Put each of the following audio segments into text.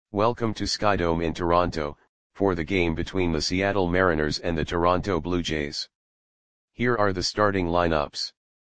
Welcome to Skydome in Toronto, for the game between the Seattle Mariners and the Toronto Blue Jays. Here are the starting lineups.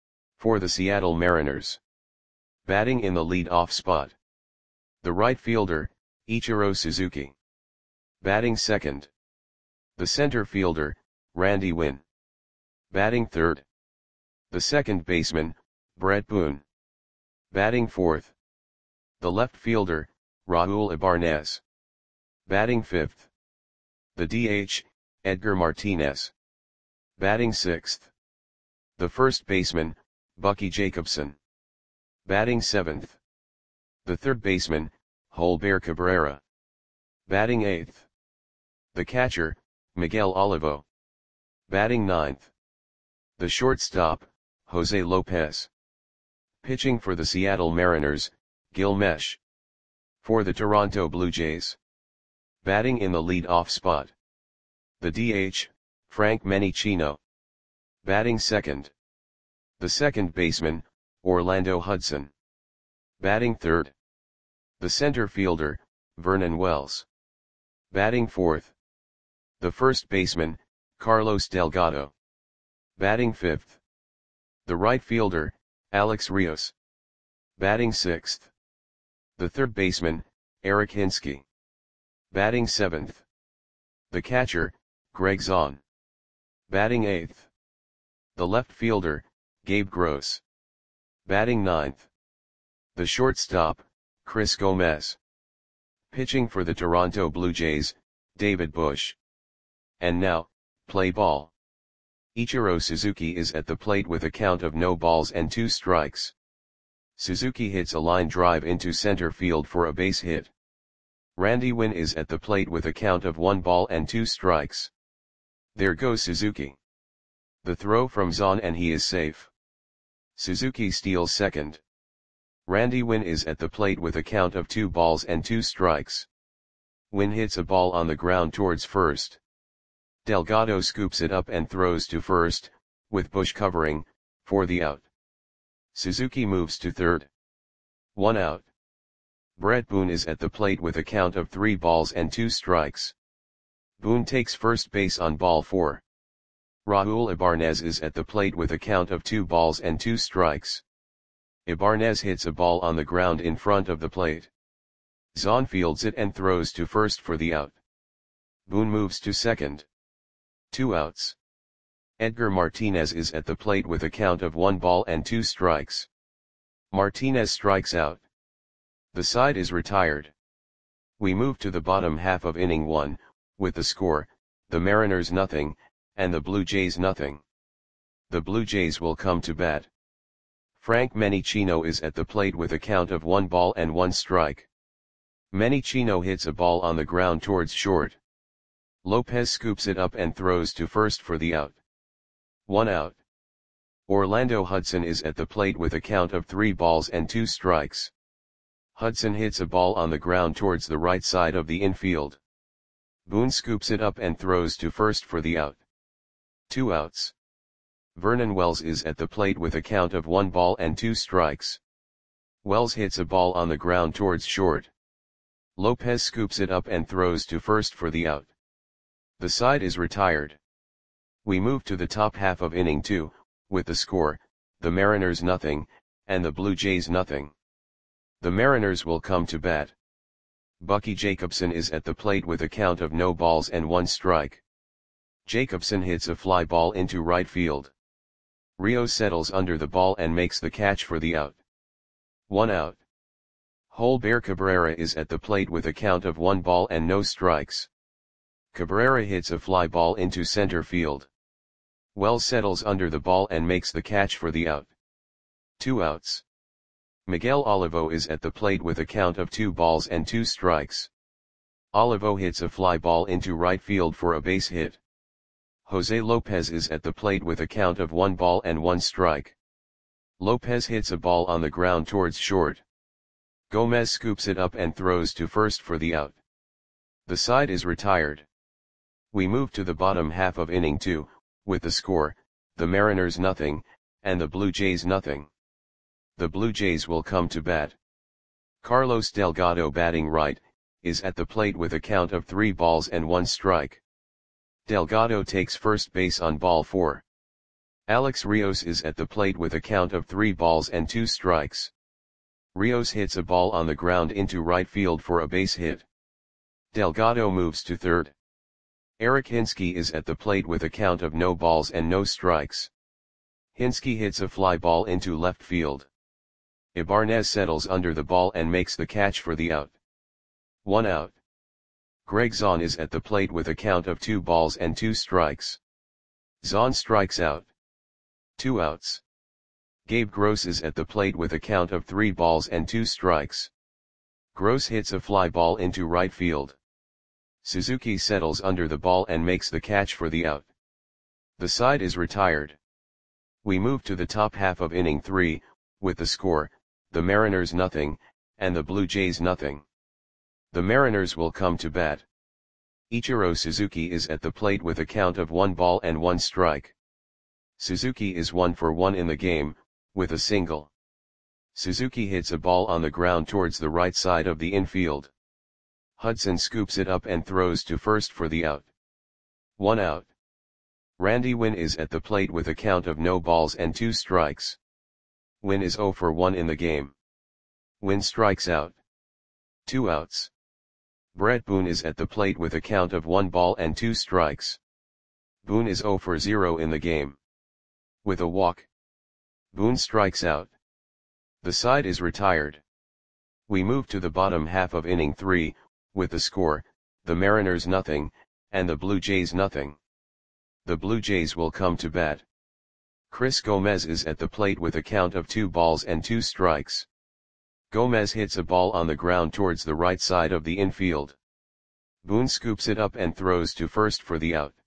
For the Seattle Mariners. Batting in the lead-off spot. The right fielder, Ichiro Suzuki. Batting second. The center fielder, Randy Winn. Batting third. The second baseman, Bret Boone. Batting fourth. The left fielder, Raul Ibarnez. Batting fifth. The DH, Edgar Martinez. Batting sixth. The first baseman, Bucky Jacobson. Batting seventh. The third baseman, Holber Cabrera. Batting eighth. The catcher, Miguel Olivo. Batting ninth. The shortstop, Jose Lopez. Pitching for the Seattle Mariners, Gil Meche. For the Toronto Blue Jays. Batting in the lead-off spot. The DH, Frank Menechino. Batting second. The second baseman, Orlando Hudson. Batting third. The center fielder, Vernon Wells. Batting fourth. The first baseman, Carlos Delgado. Batting fifth. The right fielder, Alex Rios. Batting sixth. The third baseman, Eric Hinske. Batting seventh. The catcher, Greg Zahn. Batting eighth. The left fielder, Gabe Gross. Batting ninth. The shortstop, Chris Gomez. Pitching for the Toronto Blue Jays, David Bush. And now, play ball. Ichiro Suzuki is at the plate with a count of no balls and 2 strikes. Suzuki hits a line drive into center field for a base hit. Randy Winn is at the plate with a count of 1 ball and 2 strikes. There goes Suzuki. The throw from Zahn and he is safe. Suzuki steals second. Randy Winn is at the plate with a count of 2 balls and 2 strikes. Winn hits a ball on the ground towards first. Delgado scoops it up and throws to first, with Bush covering, for the out. Suzuki moves to third. 1 out. Bret Boone is at the plate with a count of 3 balls and 2 strikes. Boone takes first base on ball 4. Raul Ibarnez is at the plate with a count of 2 balls and 2 strikes. Ibarnez hits a ball on the ground in front of the plate. Zahn fields it and throws to first for the out. Boone moves to second. 2 outs. Edgar Martinez is at the plate with a count of 1 ball and 2 strikes. Martinez strikes out. The side is retired. We move to the bottom half of inning 1, with the score, the Mariners nothing, and the Blue Jays nothing. The Blue Jays will come to bat. Frank Menechino is at the plate with a count of 1 ball and 1 strike. Menechino hits a ball on the ground towards short. Lopez scoops it up and throws to first for the out. 1 out. Orlando Hudson is at the plate with a count of 3 balls and 2 strikes. Hudson hits a ball on the ground towards the right side of the infield. Boone scoops it up and throws to first for the out. 2 outs. Vernon Wells is at the plate with a count of 1 ball and 2 strikes. Wells hits a ball on the ground towards short. Lopez scoops it up and throws to first for the out. The side is retired. We move to the top half of inning 2, with the score, the Mariners nothing, and the Blue Jays nothing. The Mariners will come to bat. Bucky Jacobson is at the plate with a count of no balls and 1 strike. Jacobson hits a fly ball into right field. Rios settles under the ball and makes the catch for the out. 1 out. Holber Cabrera is at the plate with a count of 1 ball and no strikes. Cabrera hits a fly ball into center field. Wells settles under the ball and makes the catch for the out. 2 outs. Miguel Olivo is at the plate with a count of 2 balls and 2 strikes. Olivo hits a fly ball into right field for a base hit. Jose Lopez is at the plate with a count of 1 ball and 1 strike. Lopez hits a ball on the ground towards short. Gomez scoops it up and throws to first for the out. The side is retired. We move to the bottom half of inning 2, with the score, the Mariners nothing, and the Blue Jays nothing. The Blue Jays will come to bat. Carlos Delgado batting right, is at the plate with a count of 3 balls and 1 strike. Delgado takes first base on ball 4. Alex Rios is at the plate with a count of 3 balls and 2 strikes. Rios hits a ball on the ground into right field for a base hit. Delgado moves to third. Eric Hinske is at the plate with a count of no balls and no strikes. Hinske hits a fly ball into left field. Ibanez settles under the ball and makes the catch for the out. 1 out. Greg Zaun is at the plate with a count of 2 balls and 2 strikes. Zaun strikes out. 2 outs. Gabe Gross is at the plate with a count of 3 balls and 2 strikes. Gross hits a fly ball into right field. Suzuki settles under the ball and makes the catch for the out. The side is retired. We move to the top half of inning 3, with the score, the Mariners nothing, and the Blue Jays nothing. The Mariners will come to bat. Ichiro Suzuki is at the plate with a count of 1 ball and 1 strike. Suzuki is 1 for 1 in the game, with a single. Suzuki hits a ball on the ground towards the right side of the infield. Hudson scoops it up and throws to first for the out. 1 out. Randy Winn is at the plate with a count of no balls and 2 strikes. Winn is 0 for 1 in the game. Winn strikes out. 2 outs. Brett Boone is at the plate with a count of 1 ball and 2 strikes. Boone is 0 for 0 in the game. With a walk, Boone strikes out. The side is retired. We move to the bottom half of inning 3, with the score, the Mariners nothing, and the Blue Jays nothing. The Blue Jays will come to bat. Chris Gomez is at the plate with a count of 2 balls and 2 strikes. Gomez hits a ball on the ground towards the right side of the infield. Boone scoops it up and throws to first for the out.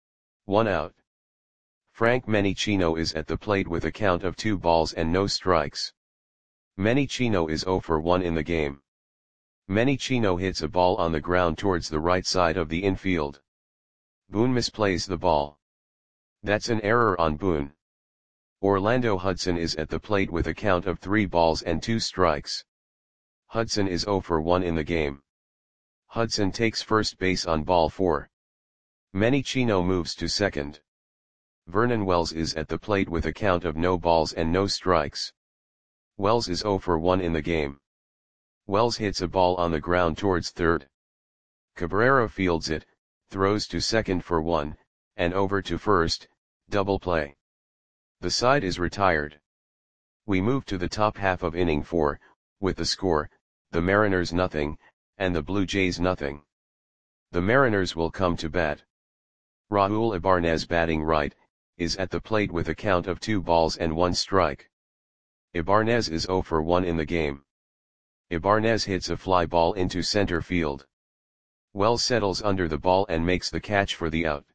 1 out. Frank Menichino is at the plate with a count of 2 balls and no strikes. Menichino is 0 for 1 in the game. Menichino hits a ball on the ground towards the right side of the infield. Boone misplays the ball. That's an error on Boone. Orlando Hudson is at the plate with a count of 3 balls and 2 strikes. Hudson is 0 for 1 in the game. Hudson takes first base on ball 4. Menichino moves to second. Vernon Wells is at the plate with a count of no balls and no strikes. Wells is 0 for 1 in the game. Wells hits a ball on the ground towards third. Cabrera fields it, throws to second for 1, and over to first, double play. The side is retired. We move to the top half of inning 4, with the score, the Mariners nothing, and the Blue Jays nothing. The Mariners will come to bat. Raul Ibanez batting right, is at the plate with a count of 2 balls and 1 strike. Ibanez is 0 for 1 in the game. Ibanez hits a fly ball into center field. Wells settles under the ball and makes the catch for the out.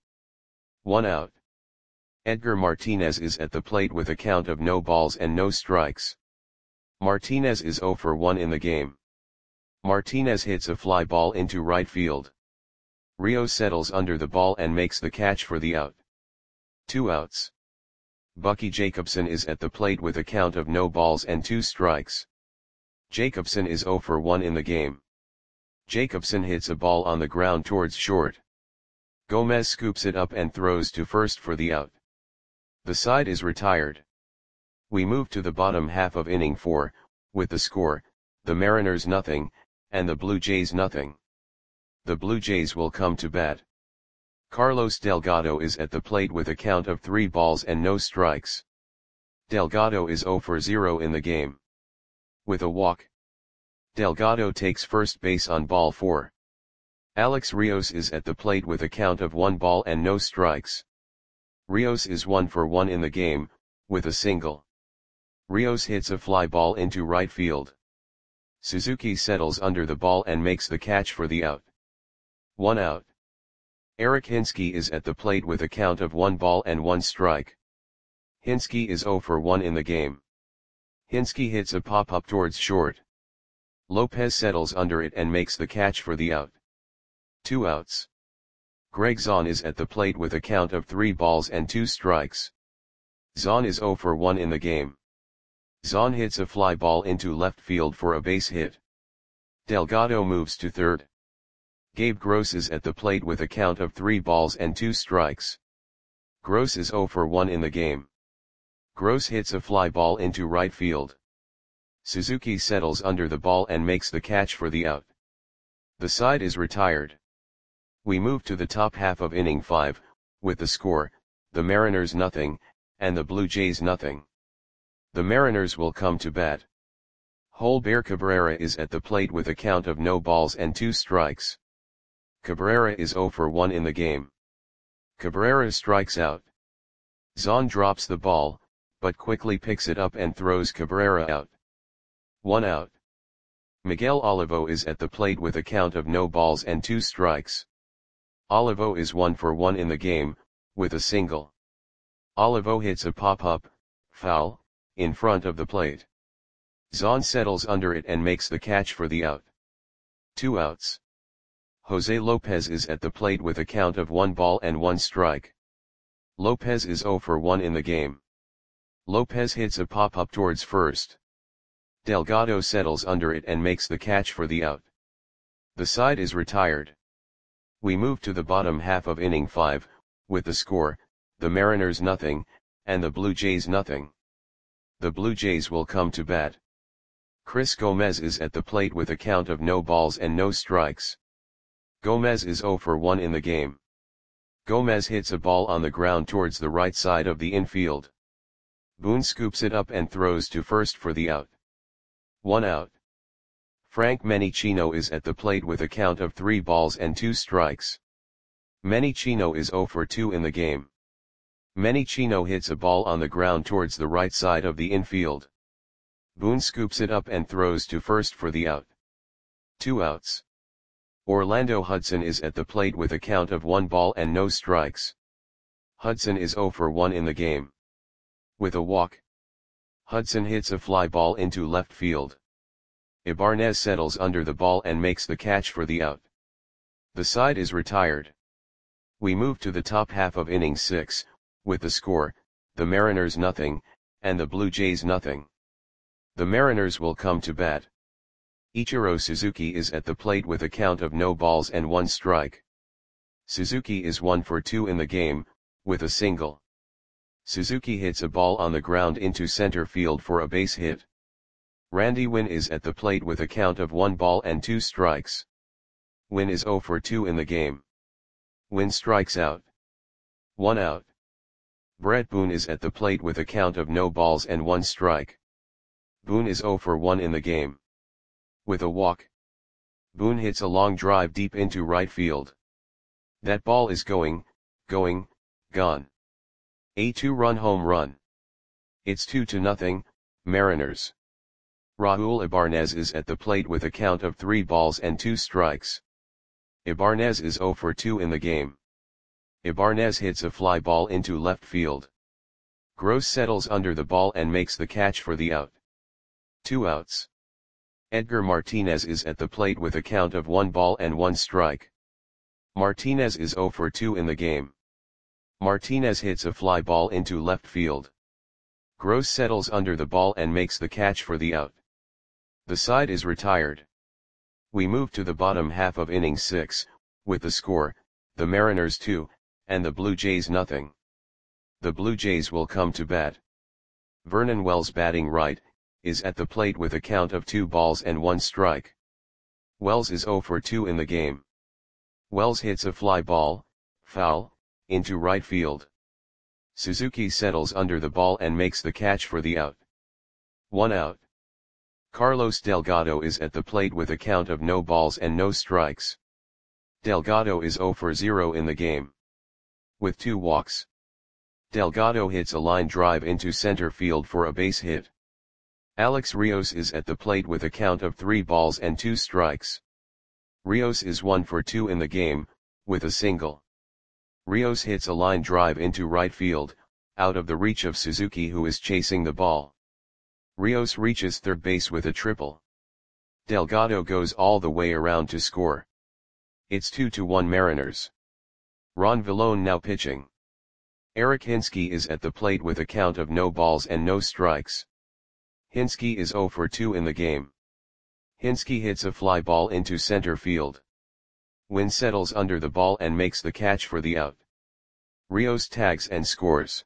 1 out. Edgar Martinez is at the plate with a count of no balls and no strikes. Martinez is 0 for 1 in the game. Martinez hits a fly ball into right field. Rios settles under the ball and makes the catch for the out. 2 outs. Bucky Jacobson is at the plate with a count of no balls and 2 strikes. Jacobson is 0 for 1 in the game. Jacobson hits a ball on the ground towards short. Gomez scoops it up and throws to first for the out. The side is retired. We move to the bottom half of inning 4, with the score, the Mariners nothing, and the Blue Jays nothing. The Blue Jays will come to bat. Carlos Delgado is at the plate with a count of 3 balls and no strikes. Delgado is 0 for 0 in the game. With a walk, Delgado takes first base on ball 4. Alex Rios is at the plate with a count of 1 ball and no strikes. Rios is 1 for 1 in the game, with a single. Rios hits a fly ball into right field. Suzuki settles under the ball and makes the catch for the out. 1 out. Eric Hinske is at the plate with a count of 1 ball and 1 strike. Hinske is 0 for 1 in the game. Hinske hits a pop-up towards short. Lopez settles under it and makes the catch for the out. 2 outs. Greg Zaun is at the plate with a count of 3 balls and 2 strikes. Zaun is 0 for 1 in the game. Zaun hits a fly ball into left field for a base hit. Delgado moves to third. Gabe Gross is at the plate with a count of 3 balls and 2 strikes. Gross is 0 for 1 in the game. Gross hits a fly ball into right field. Suzuki settles under the ball and makes the catch for the out. The side is retired. We move to the top half of inning 5, with the score, the Mariners nothing, and the Blue Jays nothing. The Mariners will come to bat. Holber Cabrera is at the plate with a count of no balls and 2 strikes. Cabrera is 0 for 1 in the game. Cabrera strikes out. Zahn drops the ball, but quickly picks it up and throws Cabrera out. 1 out. Miguel Olivo is at the plate with a count of no balls and 2 strikes. Olivo is 1 for 1 in the game, with a single. Olivo hits a pop-up, foul, in front of the plate. Zahn settles under it and makes the catch for the out. 2 outs. Jose Lopez is at the plate with a count of 1 ball and 1 strike. Lopez is 0 for 1 in the game. Lopez hits a pop-up towards first. Delgado settles under it and makes the catch for the out. The side is retired. We move to the bottom half of inning 5, with the score, the Mariners nothing, and the Blue Jays nothing. The Blue Jays will come to bat. Chris Gomez is at the plate with a count of no balls and no strikes. Gomez is 0 for 1 in the game. Gomez hits a ball on the ground towards the right side of the infield. Boone scoops it up and throws to first for the out. 1 out. Frank Menichino is at the plate with a count of 3 balls and 2 strikes. Menichino is 0 for 2 in the game. Menichino hits a ball on the ground towards the right side of the infield. Boone scoops it up and throws to first for the out. 2 outs. Orlando Hudson is at the plate with a count of 1 ball and no strikes. Hudson is 0 for 1 in the game. With a walk, Hudson hits a fly ball into left field. Ibanez settles under the ball and makes the catch for the out. The side is retired. We move to the top half of inning 6, with the score, the Mariners nothing, and the Blue Jays nothing. The Mariners will come to bat. Ichiro Suzuki is at the plate with a count of no balls and 1 strike. Suzuki is 1 for 2 in the game, with a single. Suzuki hits a ball on the ground into center field for a base hit. Randy Winn is at the plate with a count of 1 ball and 2 strikes. Winn is 0 for 2 in the game. Winn strikes out. 1 out. Brett Boone is at the plate with a count of no balls and 1 strike. Boone is 0 for 1 in the game. With a walk, Boone hits a long drive deep into right field. That ball is gone. A 2-run home run. It's 2-0, Mariners. Raul Ibanez is at the plate with a count of 3 balls and 2 strikes. Ibanez is 0 for 2 in the game. Ibanez hits a fly ball into left field. Gross settles under the ball and makes the catch for the out. 2 outs. Edgar Martinez is at the plate with a count of 1 ball and 1 strike. Martinez is 0 for 2 in the game. Martinez hits a fly ball into left field. Gross settles under the ball and makes the catch for the out. The side is retired. We move to the bottom half of inning 6, with the score, the Mariners 2, and the Blue Jays nothing. The Blue Jays will come to bat. Vernon Wells, batting right, is at the plate with a count of 2 balls and 1 strike. Wells is 0 for 2 in the game. Wells hits a fly ball, foul, into right field. Suzuki settles under the ball and makes the catch for the out. 1 out. Carlos Delgado is at the plate with a count of no balls and no strikes. Delgado is 0 for 0 in the game. With 2 walks, Delgado hits a line drive into center field for a base hit. Alex Rios is at the plate with a count of 3 balls and 2 strikes. Rios is 1 for 2 in the game, with a single. Rios hits a line drive into right field, out of the reach of Suzuki, who is chasing the ball. Rios reaches third base with a triple. Delgado goes all the way around to score. It's 2-1 Mariners. Ron Villone now pitching. Eric Hinske is at the plate with a count of no balls and no strikes. Hinske is 0 for 2 in the game. Hinske hits a fly ball into center field. Wynn settles under the ball and makes the catch for the out. Rios tags and scores.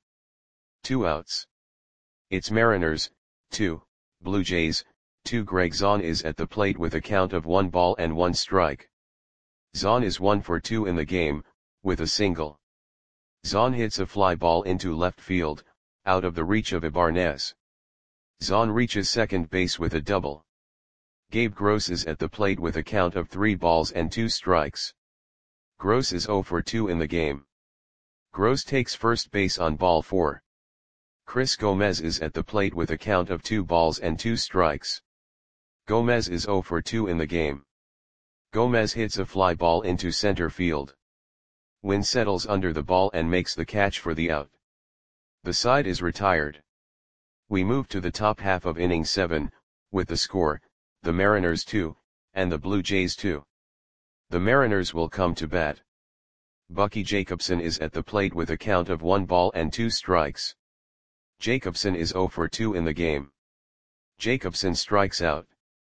2 outs. It's Mariners, 2, Blue Jays, 2. Greg Zaun is at the plate with a count of 1 ball and 1 strike. Zaun is 1 for 2 in the game, with a single. Zaun hits a fly ball into left field, out of the reach of Ibanez. Zaun reaches second base with a double. Gabe Gross is at the plate with a count of 3 balls and 2 strikes. Gross is 0 for 2 in the game. Gross takes first base on ball 4. Chris Gomez is at the plate with a count of 2 balls and 2 strikes. Gomez is 0 for 2 in the game. Gomez hits a fly ball into center field. Wynn settles under the ball and makes the catch for the out. The side is retired. We move to the top half of inning 7, with the score, the Mariners 2, and the Blue Jays 2. The Mariners will come to bat. Bucky Jacobson is at the plate with a count of 1 ball and 2 strikes. Jacobson is 0 for 2 in the game. Jacobson strikes out.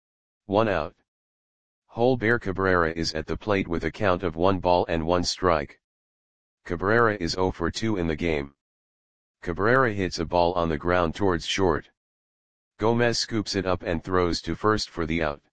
1 out. Holber Cabrera is at the plate with a count of 1 ball and 1 strike. Cabrera is 0 for 2 in the game. Cabrera hits a ball on the ground towards short. Gomez scoops it up and throws to first for the out.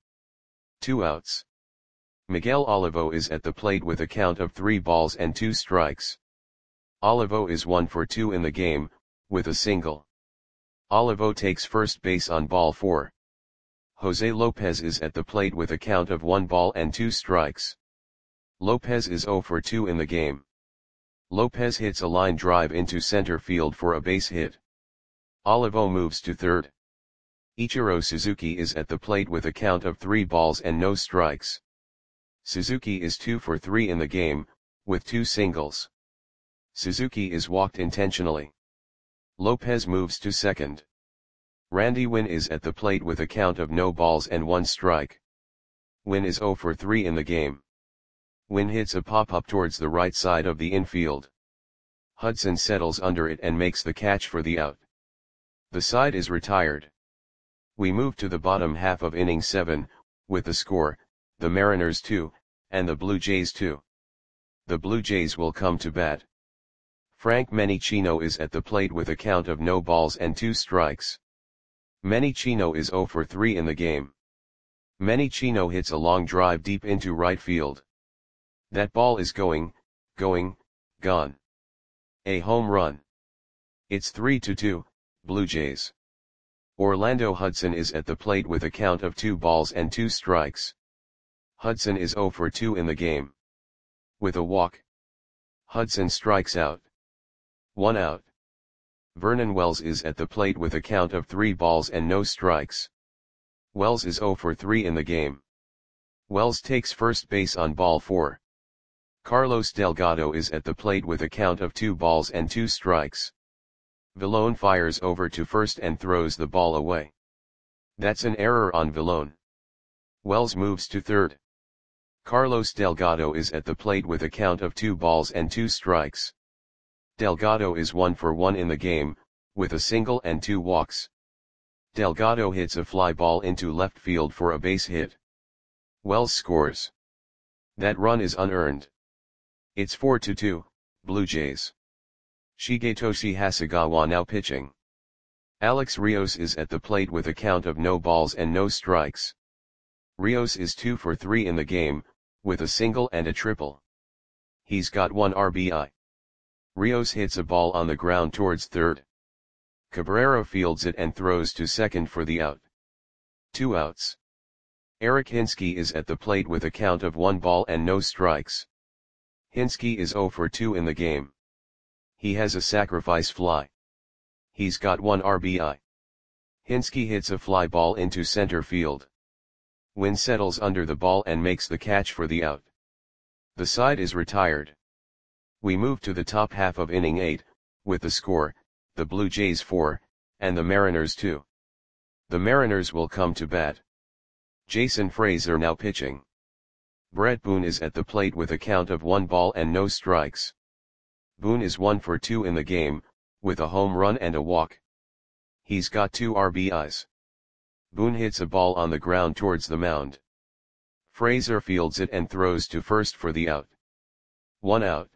2 outs. Miguel Olivo is at the plate with a count of 3 balls and 2 strikes. Olivo is 1 for 2 in the game, with a single. Olivo takes first base on ball 4. Jose Lopez is at the plate with a count of 1 ball and 2 strikes. Lopez is 0 for 2 in the game. Lopez hits a line drive into center field for a base hit. Olivo moves to third. Ichiro Suzuki is at the plate with a count of 3 balls and no strikes. Suzuki is 2 for 3 in the game, with 2 singles. Suzuki is walked intentionally. Lopez moves to second. Randy Wynn is at the plate with a count of no balls and 1 strike. Wynn is 0 for 3 in the game. Wynn hits a pop-up towards the right side of the infield. Hudson settles under it and makes the catch for the out. The side is retired. We move to the bottom half of inning 7, with the score, the Mariners 2, and the Blue Jays 2. The Blue Jays will come to bat. Frank Menichino is at the plate with a count of no balls and 2 strikes. Menichino is 0 for 3 in the game. Menichino hits a long drive deep into right field. That ball is gone. A home run. It's 3-2, Blue Jays. Orlando Hudson is at the plate with a count of 2 balls and 2 strikes. Hudson is 0 for 2 in the game. With a walk, Hudson strikes out. 1 out. Vernon Wells is at the plate with a count of 3 balls and no strikes. Wells is 0 for 3 in the game. Wells takes first base on ball 4. Carlos Delgado is at the plate with a count of 2 balls and 2 strikes. Villone fires over to first and throws the ball away. That's an error on Villone. Wells moves to third. Carlos Delgado is at the plate with a count of 2 balls and 2 strikes. Delgado is 1 for 1 in the game, with a single and 2 walks. Delgado hits a fly ball into left field for a base hit. Wells scores. That run is unearned. It's 4-2, Blue Jays. Shigetoshi Hasegawa now pitching. Alex Rios is at the plate with a count of no balls and no strikes. Rios is 2 for 3 in the game, with a single and a triple. He's got 1 RBI. Rios hits a ball on the ground towards third. Cabrera fields it and throws to second for the out. 2 outs. Eric Hinske is at the plate with a count of 1 ball and no strikes. Hinske is 0 for 2 in the game. He has a sacrifice fly. He's got 1 RBI. Hinske hits a fly ball into center field. Wynn settles under the ball and makes the catch for the out. The side is retired. We move to the top half of inning 8, with the score, the Blue Jays 4, and the Mariners 2. The Mariners will come to bat. Jason Frazier now pitching. Brett Boone is at the plate with a count of 1 ball and no strikes. Boone is 1 for 2 in the game, with a home run and a walk. He's got 2 RBIs. Boone hits a ball on the ground towards the mound. Fraser fields it and throws to first for the out. 1 out.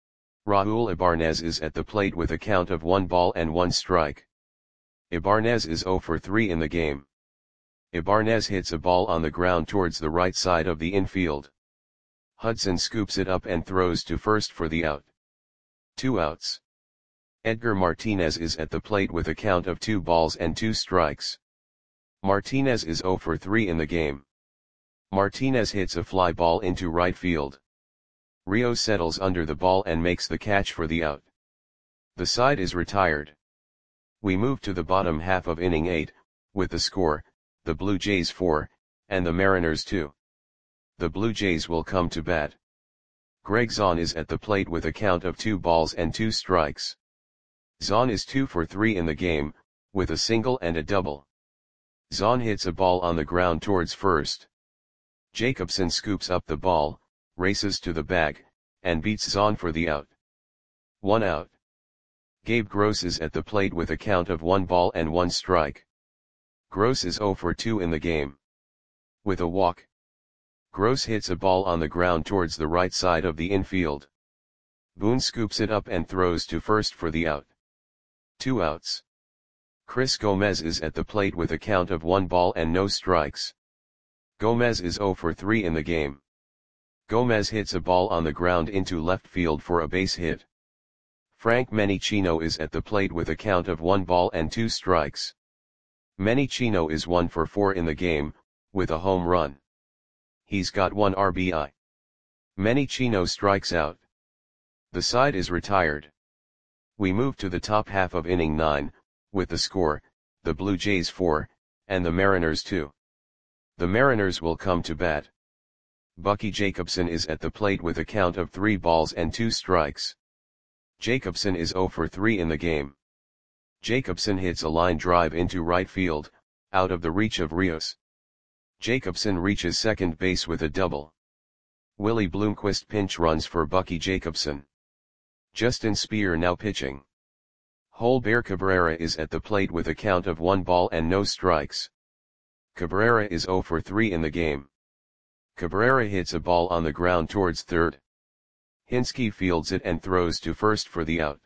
Raul Ibanez is at the plate with a count of 1 ball and 1 strike. Ibanez is 0 for 3 in the game. Ibanez hits a ball on the ground towards the right side of the infield. Hudson scoops it up and throws to first for the out. 2 outs. Edgar Martinez is at the plate with a count of 2 balls and 2 strikes. Martinez is 0 for 3 in the game. Martinez hits a fly ball into right field. Rio settles under the ball and makes the catch for the out. The side is retired. We move to the bottom half of inning 8, with the score, the Blue Jays 4, and the Mariners 2. The Blue Jays will come to bat. Greg Zahn is at the plate with a count of 2 balls and 2 strikes. Zahn is 2 for 3 in the game, with a single and a double. Zahn hits a ball on the ground towards first. Jacobson scoops up the ball, races to the bag, and beats Zahn for the out. 1 out. Gabe Gross is at the plate with a count of 1 ball and 1 strike. Gross is 0 for 2 in the game. With a walk. Gross hits a ball on the ground towards the right side of the infield. Boone scoops it up and throws to first for the out. 2 outs. Chris Gomez is at the plate with a count of 1 ball and no strikes. Gomez is 0 for 3 in the game. Gomez hits a ball on the ground into left field for a base hit. Frank Menichino is at the plate with a count of 1 ball and 2 strikes. Menichino is 1 for 4 in the game, with a home run. He's got 1 RBI. Menichino strikes out. The side is retired. We move to the top half of inning 9, with the score, the Blue Jays 4, and the Mariners 2. The Mariners will come to bat. Bucky Jacobson is at the plate with a count of 3 balls and 2 strikes. Jacobson is 0 for 3 in the game. Jacobson hits a line drive into right field, out of the reach of Rios. Jacobson reaches second base with a double. Willie Bloomquist pinch runs for Bucky Jacobson. Justin Speer now pitching. Holber Cabrera is at the plate with a count of 1 ball and no strikes. Cabrera is 0 for 3 in the game. Cabrera hits a ball on the ground towards third. Hinske fields it and throws to first for the out.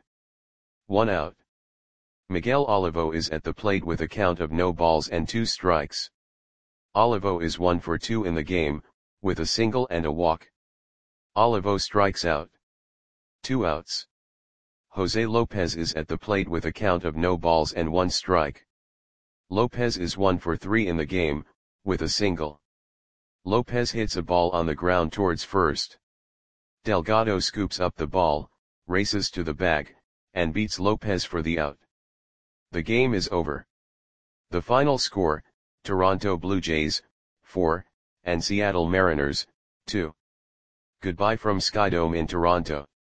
1 out. Miguel Olivo is at the plate with a count of no balls and 2 strikes. Olivo is 1 for 2 in the game, with a single and a walk. Olivo strikes out. 2 outs. Jose Lopez is at the plate with a count of no balls and 1 strike. Lopez is 1 for 3 in the game, with a single. Lopez hits a ball on the ground towards first. Delgado scoops up the ball, races to the bag, and beats Lopez for the out. The game is over. The final score, Toronto Blue Jays, 4, and Seattle Mariners, 2. Goodbye from Skydome in Toronto.